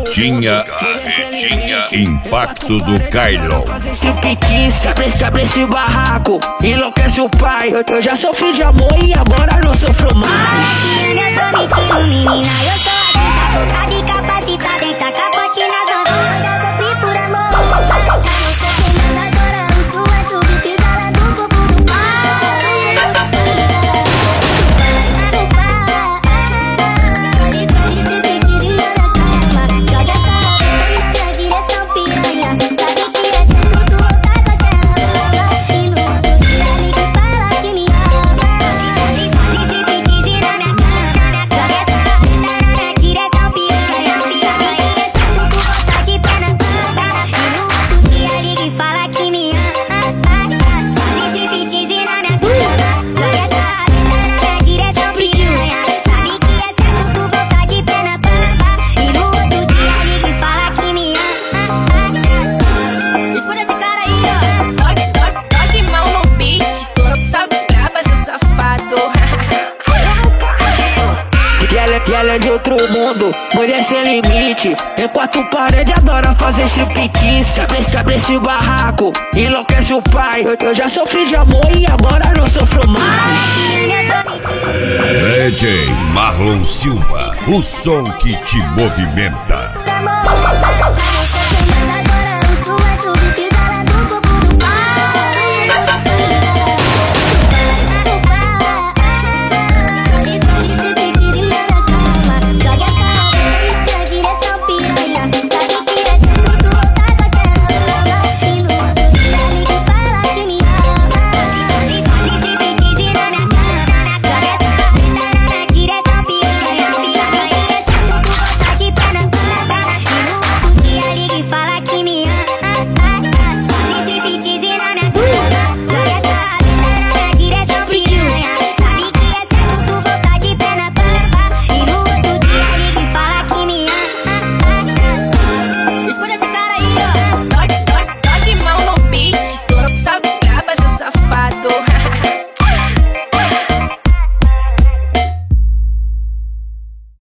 Carretinha Impacto do Kailon. Abre esse barraco, enlouquece o pai. Eu já sofri de amor e agora não sofro mais. Eu tô mentindo, menina, eu sou adulta, focada e capacitada em tacar pote na zona. Eu já sofri por amor, eu tô queimando agora. O tu é tudo, pisada do corpo do pai. E ela é de outro mundo, mulher sem limite. Em quatro paredes adora fazer striptease. Abre esse barraco, enlouquece o pai. Eu já sofri de amor e agora não sofro mais. DJ Marlon Silva, o som que te movimenta.